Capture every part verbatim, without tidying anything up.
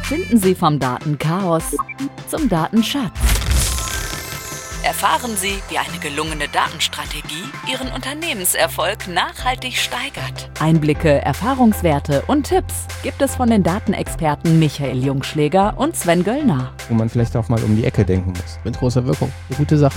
Finden Sie vom Datenchaos zum Datenschatz. Erfahren Sie, wie eine gelungene Datenstrategie Ihren Unternehmenserfolg nachhaltig steigert. Einblicke, Erfahrungswerte und Tipps gibt es von den Datenexperten Michael Jungschläger und Sven Göllner. Wo man vielleicht auch mal um die Ecke denken muss. Mit großer Wirkung. Eine gute Sache.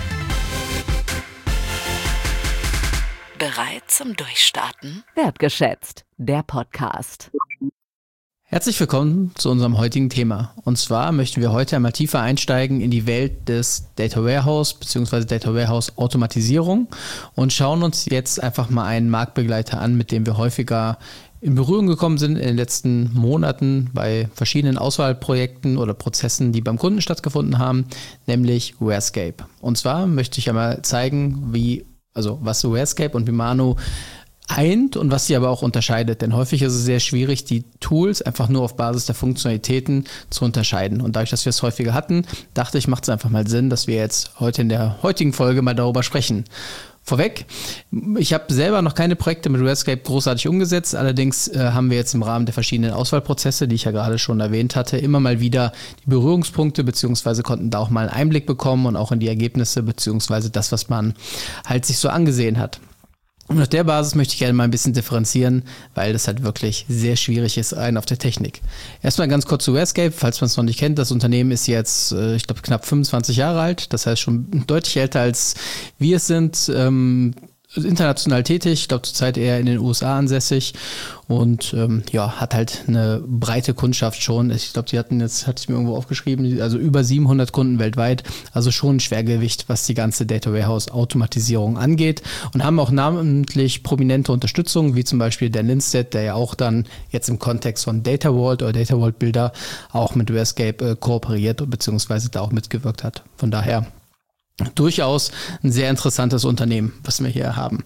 Bereit zum Durchstarten? Wertgeschätzt, der Podcast. Herzlich willkommen zu unserem heutigen Thema. Und zwar möchten wir heute einmal tiefer einsteigen in die Welt des Data Warehouse bzw. Data Warehouse Automatisierung und schauen uns jetzt einfach mal einen Marktbegleiter an, mit dem wir häufiger in Berührung gekommen sind in den letzten Monaten bei verschiedenen Auswahlprojekten oder Prozessen, die beim Kunden stattgefunden haben, nämlich Warescape. Und zwar möchte ich einmal zeigen, wie, also was Warescape und Vimano eint und was sie aber auch unterscheidet. Denn häufig ist es sehr schwierig, die Tools einfach nur auf Basis der Funktionalitäten zu unterscheiden. Und dadurch, dass wir es häufiger hatten, dachte ich, macht es einfach mal Sinn, dass wir jetzt heute in der heutigen Folge mal darüber sprechen. Vorweg, ich habe selber noch keine Projekte mit Warescape großartig umgesetzt, allerdings äh, haben wir jetzt im Rahmen der verschiedenen Auswahlprozesse, die ich ja gerade schon erwähnt hatte, immer mal wieder die Berührungspunkte beziehungsweise konnten da auch mal einen Einblick bekommen und auch in die Ergebnisse beziehungsweise das, was man halt sich so angesehen hat. Und auf der Basis möchte ich gerne mal ein bisschen differenzieren, weil das halt wirklich sehr schwierig ist, rein auf der Technik. Erstmal ganz kurz zu Warescape, falls man es noch nicht kennt. Das Unternehmen ist jetzt, ich glaube, knapp fünfundzwanzig Jahre alt. Das heißt schon deutlich älter als wir es sind. Ähm, international tätig, ich glaube zurzeit eher in den U S A ansässig und ähm, ja, hat halt eine breite Kundschaft schon. Ich glaube, die hatten jetzt, hatte ich mir irgendwo aufgeschrieben, also über siebenhundert Kunden weltweit, also schon ein Schwergewicht, was die ganze Data Warehouse Automatisierung angeht und haben auch namentlich prominente Unterstützung, wie zum Beispiel der Lindstedt, der ja auch dann jetzt im Kontext von Data Vault oder Data Vault Builder auch mit Warescape äh, kooperiert beziehungsweise da auch mitgewirkt hat. Von daher durchaus ein sehr interessantes Unternehmen, was wir hier haben.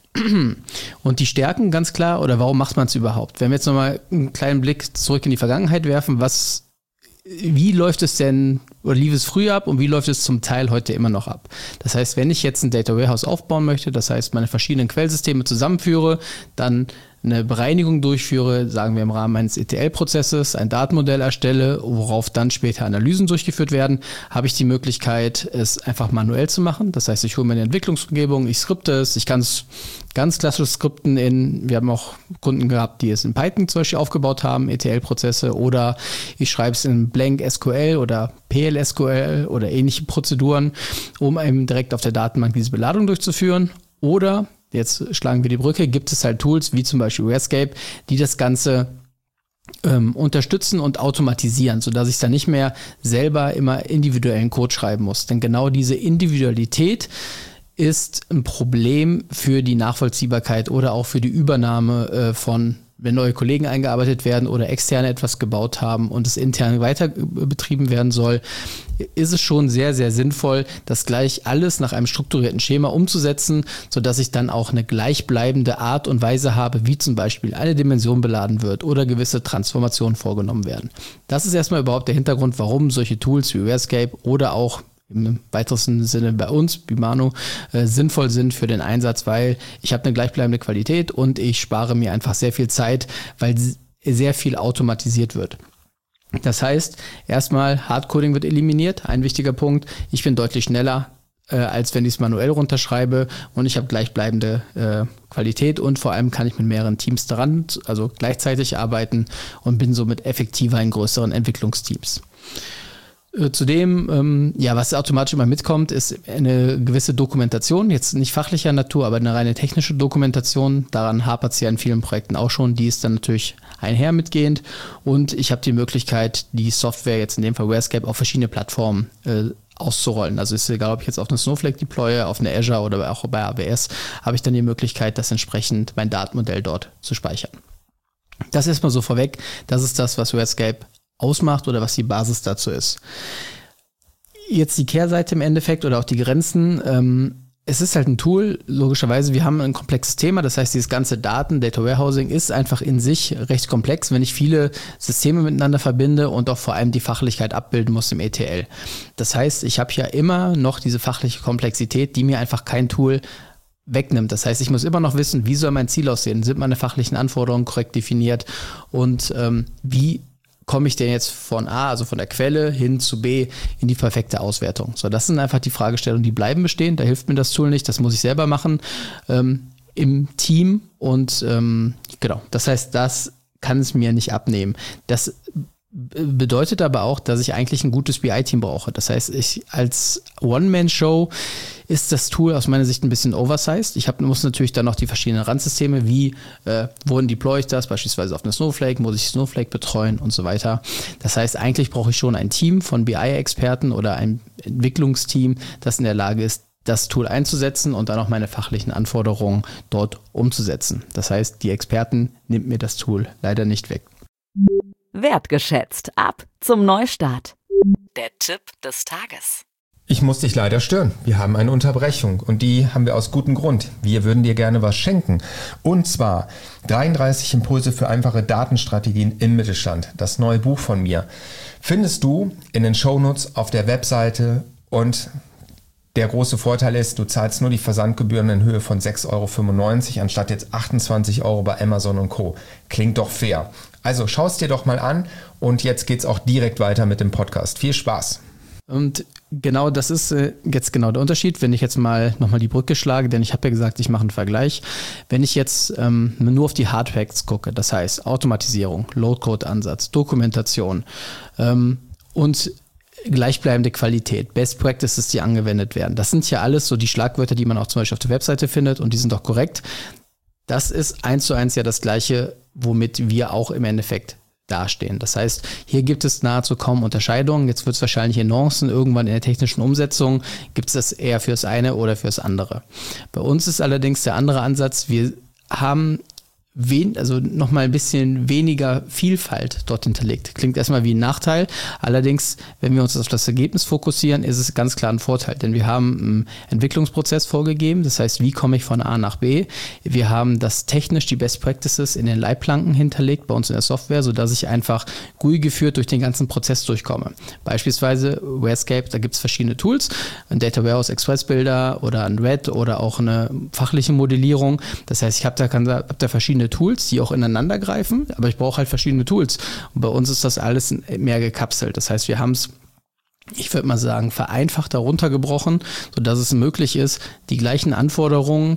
Und die Stärken ganz klar, oder warum macht man es überhaupt? Wenn wir jetzt nochmal einen kleinen Blick zurück in die Vergangenheit werfen, was, wie läuft es denn, oder lief es früher ab und wie läuft es zum Teil heute immer noch ab? Das heißt, wenn ich jetzt ein Data Warehouse aufbauen möchte, das heißt, meine verschiedenen Quellsysteme zusammenführe, dann eine Bereinigung durchführe, sagen wir im Rahmen eines E T L-Prozesses, ein Datenmodell erstelle, worauf dann später Analysen durchgeführt werden, habe ich die Möglichkeit, es einfach manuell zu machen. Das heißt, ich hole mir eine Entwicklungsumgebung, ich skripte es, ich kann es ganz klassisch skripten in, wir haben auch Kunden gehabt, die es in Python zum Beispiel aufgebaut haben, E T L-Prozesse, oder ich schreibe es in Blank S Q L oder P L S Q L oder ähnliche Prozeduren, um eben direkt auf der Datenbank diese Beladung durchzuführen. Oder jetzt schlagen wir die Brücke, gibt es halt Tools wie zum Beispiel Warescape, die das Ganze ähm, unterstützen und automatisieren, sodass ich dann nicht mehr selber immer individuellen Code schreiben muss. Denn genau diese Individualität ist ein Problem für die Nachvollziehbarkeit oder auch für die Übernahme äh, von, wenn neue Kollegen eingearbeitet werden oder externe etwas gebaut haben und es intern weiter betrieben werden soll, ist es schon sehr, sehr sinnvoll, das gleich alles nach einem strukturierten Schema umzusetzen, sodass ich dann auch eine gleichbleibende Art und Weise habe, wie zum Beispiel eine Dimension beladen wird oder gewisse Transformationen vorgenommen werden. Das ist erstmal überhaupt der Hintergrund, warum solche Tools wie Warescape oder auch im weitesten Sinne bei uns, Vimano, äh, sinnvoll sind für den Einsatz, weil ich habe eine gleichbleibende Qualität und ich spare mir einfach sehr viel Zeit, weil sehr viel automatisiert wird. Das heißt, erstmal Hardcoding wird eliminiert, ein wichtiger Punkt. Ich bin deutlich schneller, äh, als wenn ich es manuell runterschreibe und ich habe gleichbleibende äh, Qualität und vor allem kann ich mit mehreren Teams daran, also gleichzeitig arbeiten und bin somit effektiver in größeren Entwicklungsteams. Zudem, ähm, ja, was automatisch immer mitkommt, ist eine gewisse Dokumentation, jetzt nicht fachlicher Natur, aber eine reine technische Dokumentation. Daran hapert es ja in vielen Projekten auch schon, die ist dann natürlich einher mitgehend. Und ich habe die Möglichkeit, die Software, jetzt in dem Fall Warescape, auf verschiedene Plattformen äh, auszurollen. Also ist egal, ob ich jetzt auf eine Snowflake deploye, auf eine Azure oder auch bei A W S, habe ich dann die Möglichkeit, das entsprechend mein Datenmodell dort zu speichern. Das erstmal so vorweg, das ist das, was Warescape ausmacht oder was die Basis dazu ist. Jetzt die Kehrseite im Endeffekt oder auch die Grenzen. Ähm, es ist halt ein Tool, logischerweise, wir haben ein komplexes Thema, das heißt, dieses ganze Daten, Data Warehousing ist einfach in sich recht komplex, wenn ich viele Systeme miteinander verbinde und auch vor allem die Fachlichkeit abbilden muss im E T L. Das heißt, ich habe ja immer noch diese fachliche Komplexität, die mir einfach kein Tool wegnimmt. Das heißt, ich muss immer noch wissen, wie soll mein Ziel aussehen? Sind meine fachlichen Anforderungen korrekt definiert und ähm, wie komme ich denn jetzt von A, also von der Quelle, hin zu B in die perfekte Auswertung? So, das sind einfach die Fragestellungen, die bleiben bestehen. Da hilft mir das Tool nicht, das muss ich selber machen ähm, im Team. Und ähm, genau, das heißt, das kann es mir nicht abnehmen. Das bedeutet aber auch, dass ich eigentlich ein gutes B I-Team brauche. Das heißt, ich als One-Man-Show ist das Tool aus meiner Sicht ein bisschen oversized. Ich hab, muss natürlich dann noch die verschiedenen Randsysteme, wie äh, wohin deploy ich das, beispielsweise auf eine Snowflake, muss ich Snowflake betreuen und so weiter. Das heißt, eigentlich brauche ich schon ein Team von B I-Experten oder ein Entwicklungsteam, das in der Lage ist, das Tool einzusetzen und dann auch meine fachlichen Anforderungen dort umzusetzen. Das heißt, die Experten nimmt mir das Tool leider nicht weg. Wertgeschätzt. Ab zum Neustart. Der Tipp des Tages. Ich muss dich leider stören. Wir haben eine Unterbrechung und die haben wir aus gutem Grund. Wir würden dir gerne was schenken. Und zwar dreiunddreißig Impulse für einfache Datenstrategien im Mittelstand. Das neue Buch von mir findest du in den Shownotes auf der Webseite und der große Vorteil ist, du zahlst nur die Versandgebühren in Höhe von sechs Euro fünfundneunzig anstatt jetzt achtundzwanzig Euro bei Amazon und Co. Klingt doch fair. Also schau es dir doch mal an und jetzt geht's auch direkt weiter mit dem Podcast. Viel Spaß! Und genau das ist äh, jetzt genau der Unterschied, wenn ich jetzt mal nochmal die Brücke schlage, denn ich habe ja gesagt, ich mache einen Vergleich. Wenn ich jetzt ähm, nur auf die Hard Facts gucke, das heißt Automatisierung, Low-Code-Ansatz, Dokumentation ähm, und gleichbleibende Qualität, Best Practices, die angewendet werden. Das sind ja alles so die Schlagwörter, die man auch zum Beispiel auf der Webseite findet und die sind auch korrekt. Das ist eins zu eins ja das Gleiche, womit wir auch im Endeffekt dastehen. Das heißt, hier gibt es nahezu kaum Unterscheidungen. Jetzt wird es wahrscheinlich in Nuancen irgendwann in der technischen Umsetzung, gibt es das eher fürs eine oder fürs andere. Bei uns ist allerdings der andere Ansatz, wir haben Wen, also nochmal ein bisschen weniger Vielfalt dort hinterlegt. Klingt erstmal wie ein Nachteil. Allerdings, wenn wir uns auf das Ergebnis fokussieren, ist es ganz klar ein Vorteil. Denn wir haben einen Entwicklungsprozess vorgegeben. Das heißt, wie komme ich von A nach B? Wir haben das technisch die Best Practices in den Leitplanken hinterlegt bei uns in der Software, sodass ich einfach G U I geführt durch den ganzen Prozess durchkomme. Beispielsweise Warescape, da gibt es verschiedene Tools. Ein Data Warehouse Express Builder oder ein Red oder auch eine fachliche Modellierung. Das heißt, ich habe da, kann, hab da verschiedene Tools, die auch ineinander greifen, aber ich brauche halt verschiedene Tools. Und bei uns ist das alles mehr gekapselt. Das heißt, wir haben es, ich würde mal sagen, vereinfacht heruntergebrochen, sodass es möglich ist, die gleichen Anforderungen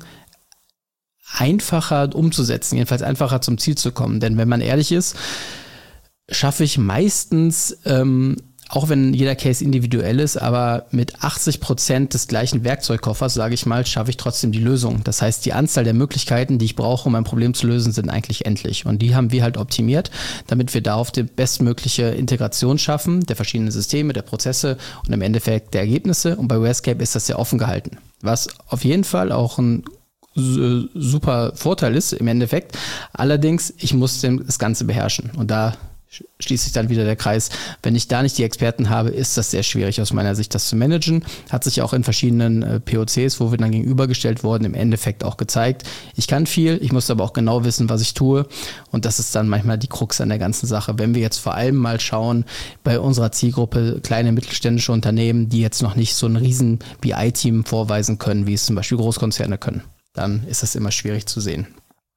einfacher umzusetzen, jedenfalls einfacher zum Ziel zu kommen. Denn wenn man ehrlich ist, schaffe ich meistens, ähm, auch wenn jeder Case individuell ist, aber mit achtzig Prozent des gleichen Werkzeugkoffers, sage ich mal, schaffe ich trotzdem die Lösung. Das heißt, die Anzahl der Möglichkeiten, die ich brauche, um ein Problem zu lösen, sind eigentlich endlich. Und die haben wir halt optimiert, damit wir darauf die bestmögliche Integration schaffen, der verschiedenen Systeme, der Prozesse und im Endeffekt der Ergebnisse. Und bei Warescape ist das sehr offen gehalten. Was auf jeden Fall auch ein super Vorteil ist im Endeffekt. Allerdings, ich muss das Ganze beherrschen. Und da schließt sich dann wieder der Kreis. Wenn ich da nicht die Experten habe, ist das sehr schwierig aus meiner Sicht, das zu managen. Hat sich auch in verschiedenen äh, P O Cs, wo wir dann gegenübergestellt wurden, im Endeffekt auch gezeigt. Ich kann viel, ich muss aber auch genau wissen, was ich tue. Und das ist dann manchmal die Krux an der ganzen Sache. Wenn wir jetzt vor allem mal schauen, bei unserer Zielgruppe kleine mittelständische Unternehmen, die jetzt noch nicht so ein riesen B I-Team vorweisen können, wie es zum Beispiel Großkonzerne können, dann ist das immer schwierig zu sehen.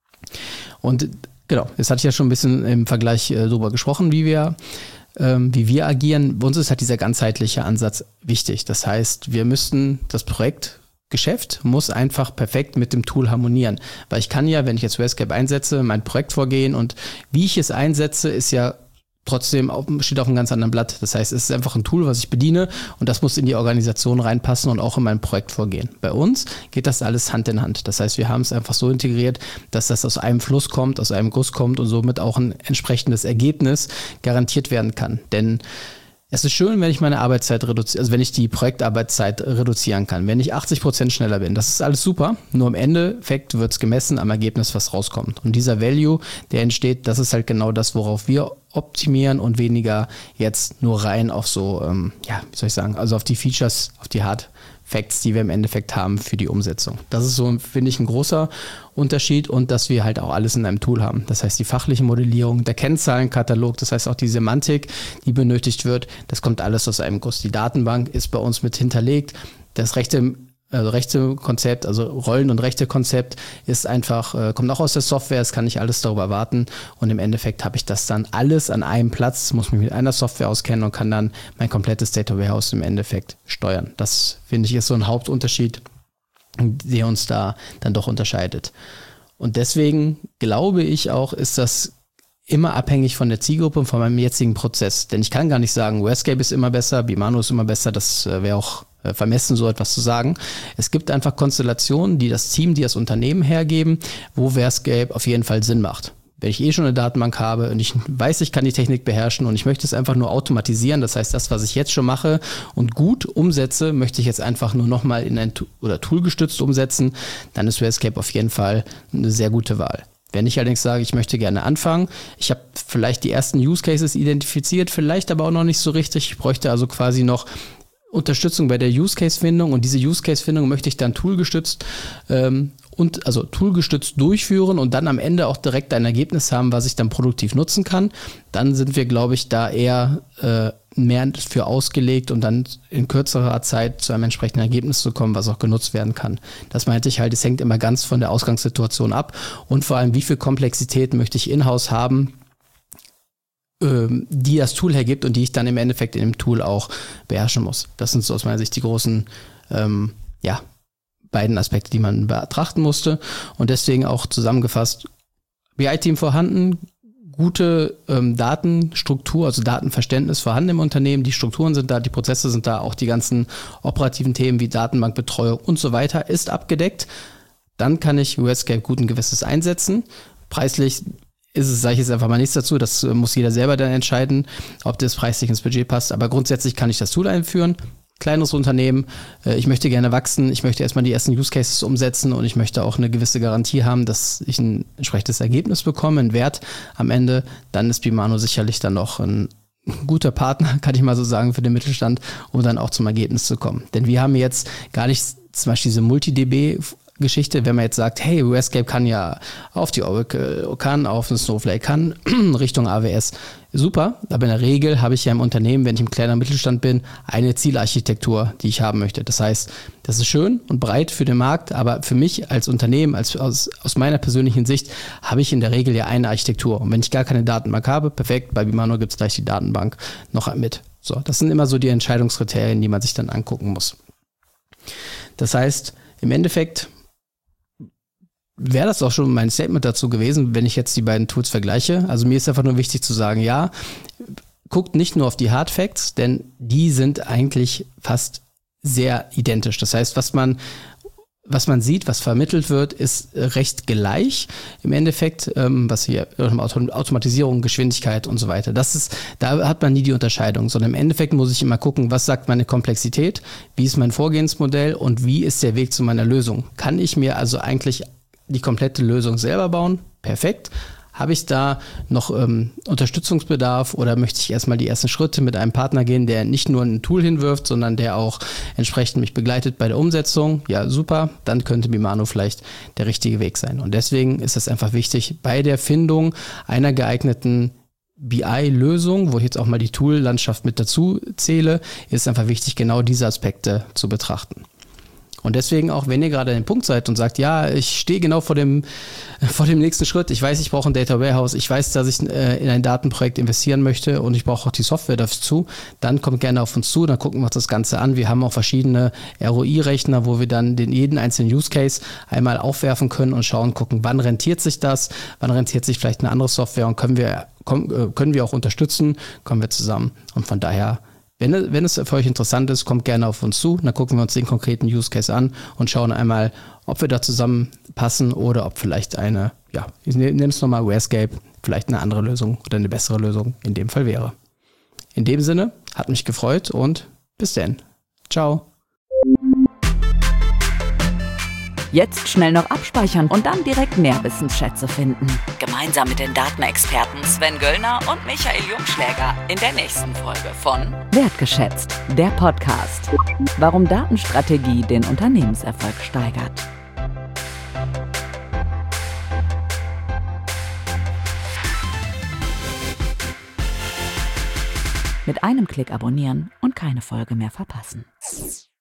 Und genau, jetzt hatte ich ja schon ein bisschen im Vergleich äh, darüber gesprochen, wie wir, ähm, wie wir agieren. Bei uns ist halt dieser ganzheitliche Ansatz wichtig. Das heißt, wir müssten das Projektgeschäft muss einfach perfekt mit dem Tool harmonieren. Weil ich kann ja, wenn ich jetzt Warescape einsetze, mein Projekt vorgehen und wie ich es einsetze, ist ja trotzdem auf, steht auf einem ganz anderen Blatt. Das heißt, es ist einfach ein Tool, was ich bediene und das muss in die Organisation reinpassen und auch in mein Projekt vorgehen. Bei uns geht das alles Hand in Hand. Das heißt, wir haben es einfach so integriert, dass das aus einem Fluss kommt, aus einem Guss kommt und somit auch ein entsprechendes Ergebnis garantiert werden kann. Denn es ist schön, wenn ich meine Arbeitszeit reduziere, also wenn ich die Projektarbeitszeit reduzieren kann, wenn ich achtzig Prozent schneller bin. Das ist alles super, nur im Endeffekt wird es gemessen am Ergebnis, was rauskommt. Und dieser Value, der entsteht, das ist halt genau das, worauf wir optimieren und weniger jetzt nur rein auf so, ähm, ja, wie soll ich sagen, also auf die Features, auf die Hard Facts, die wir im Endeffekt haben für die Umsetzung. Das ist so, finde ich, ein großer Unterschied und dass wir halt auch alles in einem Tool haben. Das heißt, die fachliche Modellierung, der Kennzahlenkatalog, das heißt auch die Semantik, die benötigt wird, das kommt alles aus einem Guss. Die Datenbank ist bei uns mit hinterlegt. Das rechte Also Rechte-Konzept, also Rollen- und Rechte-Konzept ist einfach, äh, kommt auch aus der Software, es kann nicht alles darüber warten und im Endeffekt habe ich das dann alles an einem Platz, muss mich mit einer Software auskennen und kann dann mein komplettes Data Warehouse im Endeffekt steuern. Das finde ich ist so ein Hauptunterschied, der uns da dann doch unterscheidet. Und deswegen glaube ich auch, ist das immer abhängig von der Zielgruppe und von meinem jetzigen Prozess. Denn ich kann gar nicht sagen, Wordscape ist immer besser, Bimano ist immer besser, das äh, wäre auch vermessen, so etwas zu sagen. Es gibt einfach Konstellationen, die das Team, die das Unternehmen hergeben, wo Wordscape auf jeden Fall Sinn macht. Wenn ich eh schon eine Datenbank habe und ich weiß, ich kann die Technik beherrschen und ich möchte es einfach nur automatisieren, das heißt, das, was ich jetzt schon mache und gut umsetze, möchte ich jetzt einfach nur nochmal in ein oder toolgestützt umsetzen, dann ist Wordscape auf jeden Fall eine sehr gute Wahl. Wenn ich allerdings sage, ich möchte gerne anfangen, ich habe vielleicht die ersten Use Cases identifiziert, vielleicht aber auch noch nicht so richtig, ich bräuchte also quasi noch Unterstützung bei der Use-Case-Findung und diese Use-Case-Findung möchte ich dann toolgestützt ähm, und also toolgestützt durchführen und dann am Ende auch direkt ein Ergebnis haben, was ich dann produktiv nutzen kann. Dann sind wir, glaube ich, da eher äh, mehr für ausgelegt und dann in kürzerer Zeit zu einem entsprechenden Ergebnis zu kommen, was auch genutzt werden kann. Das meinte ich halt, es hängt immer ganz von der Ausgangssituation ab und vor allem, wie viel Komplexität möchte ich in-house haben, die das Tool hergibt und die ich dann im Endeffekt in dem Tool auch beherrschen muss. Das sind so aus meiner Sicht die großen ähm, ja, beiden Aspekte, die man betrachten musste. Und deswegen auch zusammengefasst, B I-Team vorhanden, gute ähm, Datenstruktur, also Datenverständnis vorhanden im Unternehmen, die Strukturen sind da, die Prozesse sind da, auch die ganzen operativen Themen wie Datenbankbetreuung und so weiter ist abgedeckt. Dann kann ich Wordscape guten Gewissens einsetzen. Preislich ist es, sage ich jetzt einfach mal nichts dazu, das muss jeder selber dann entscheiden, ob das preislich ins Budget passt, aber grundsätzlich kann ich das Tool einführen, kleineres Unternehmen, ich möchte gerne wachsen, ich möchte erstmal die ersten Use Cases umsetzen und ich möchte auch eine gewisse Garantie haben, dass ich ein entsprechendes Ergebnis bekomme, einen Wert am Ende, dann ist Bimano sicherlich dann noch ein guter Partner, kann ich mal so sagen, für den Mittelstand, um dann auch zum Ergebnis zu kommen. Denn wir haben jetzt gar nicht zum Beispiel diese Multi-D B Geschichte, wenn man jetzt sagt, hey, Wordscape kann ja auf die Oracle, kann auf den Snowflake, kann Richtung A W S. Super, aber in der Regel habe ich ja im Unternehmen, wenn ich im kleinen Mittelstand bin, eine Zielarchitektur, die ich haben möchte. Das heißt, das ist schön und breit für den Markt, aber für mich als Unternehmen, als, aus, aus meiner persönlichen Sicht, habe ich in der Regel ja eine Architektur. Und wenn ich gar keine Datenbank habe, perfekt, bei Bimano gibt es gleich die Datenbank noch mit. So, das sind immer so die Entscheidungskriterien, die man sich dann angucken muss. Das heißt, im Endeffekt wäre das auch schon mein Statement dazu gewesen, wenn ich jetzt die beiden Tools vergleiche. Also mir ist einfach nur wichtig zu sagen, ja, guckt nicht nur auf die Hard Facts, denn die sind eigentlich fast sehr identisch. Das heißt, was man was man sieht, was vermittelt wird, ist recht gleich im Endeffekt, ähm, was hier Automatisierung, Geschwindigkeit und so weiter. Das ist, da hat man nie die Unterscheidung, sondern im Endeffekt muss ich immer gucken, was sagt meine Komplexität, wie ist mein Vorgehensmodell und wie ist der Weg zu meiner Lösung. Kann ich mir also eigentlich die komplette Lösung selber bauen? Perfekt. Habe ich da noch ähm, Unterstützungsbedarf oder möchte ich erstmal die ersten Schritte mit einem Partner gehen, der nicht nur ein Tool hinwirft, sondern der auch entsprechend mich begleitet bei der Umsetzung? Ja, super, dann könnte Bimano vielleicht der richtige Weg sein. Und deswegen ist es einfach wichtig, bei der Findung einer geeigneten B I-Lösung, wo ich jetzt auch mal die Tool-Landschaft mit dazu zähle, ist einfach wichtig, genau diese Aspekte zu betrachten. Und deswegen auch, wenn ihr gerade an dem Punkt seid und sagt, ja, ich stehe genau vor dem, vor dem nächsten Schritt, ich weiß, ich brauche ein Data Warehouse, ich weiß, dass ich äh, in ein Datenprojekt investieren möchte und ich brauche auch die Software dazu, dann kommt gerne auf uns zu, dann gucken wir uns das Ganze an. Wir haben auch verschiedene R O I-Rechner, wo wir dann den jeden einzelnen Use Case einmal aufwerfen können und schauen, gucken, wann rentiert sich das, wann rentiert sich vielleicht eine andere Software und können wir, können wir auch unterstützen, kommen wir zusammen. Und von daher, Wenn, wenn es für euch interessant ist, kommt gerne auf uns zu. Dann gucken wir uns den konkreten Use Case an und schauen einmal, ob wir da zusammenpassen oder ob vielleicht eine, ja, ich nenne es nochmal Wordscape, vielleicht eine andere Lösung oder eine bessere Lösung in dem Fall wäre. In dem Sinne, hat mich gefreut und bis dann. Ciao. Jetzt schnell noch abspeichern und dann direkt Nährwissensschätze finden. Gemeinsam mit den Datenexperten Sven Göllner und Michael Jungschläger in der nächsten Folge von Wertgeschätzt, der Podcast. Warum Datenstrategie den Unternehmenserfolg steigert. Mit einem Klick abonnieren und keine Folge mehr verpassen.